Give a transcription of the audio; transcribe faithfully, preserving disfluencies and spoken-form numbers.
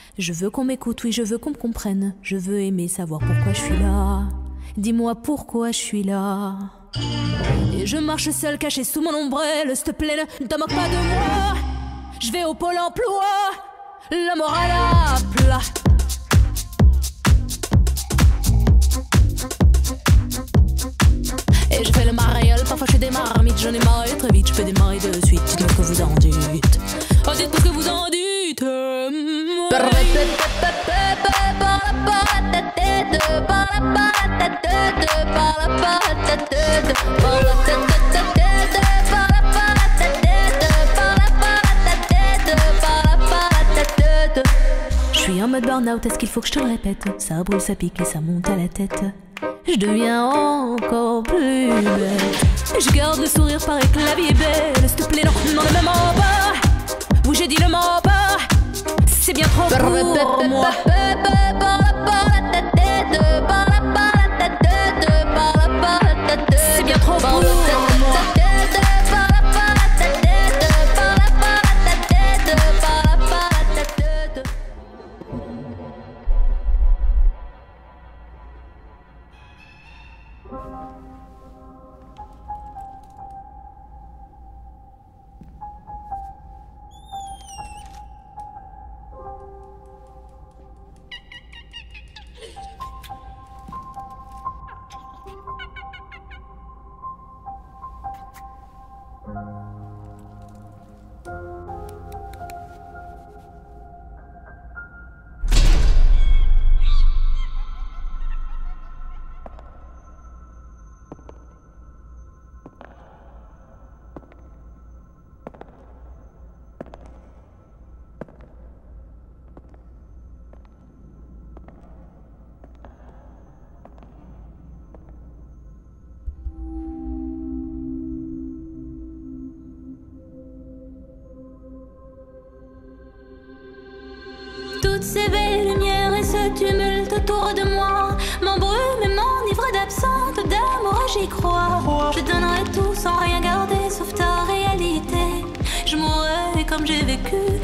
Je veux qu'on m'écoute, oui, je veux qu'on me comprenne. Je veux aimer, savoir pourquoi je suis là. Dis-moi pourquoi je suis là. Et je marche seule, cachée sous mon ombrelle. S'il te plaît, ne te moque pas de moi. Je vais au pôle emploi, la morale à plat. Et je fais le mariole, parfois je fais des marmites. J'en ai marre et très vite, je peux démarrer de suite. Dites-moi ce que vous en dites. Oh, dites-moi ce que vous en dites. Je suis en mode burn-out, est-ce qu'il faut que je te le répète? Ça brûle, ça pique et ça monte à la tête. Je deviens encore plus bête. Je garde le sourire, paraît que la vie est belle. S'il te plaît, non, non, le même en bas. Oui, j'ai dit le mot bas. C'est bien trop pour moi. C'est bien trop pour moi. Toutes ces belles lumières et ce tumulte autour de moi m'embrument et m'enivrent d'absente d'amour, j'y crois. Je donnerai tout sans rien garder sauf ta réalité. Je mourrai comme j'ai vécu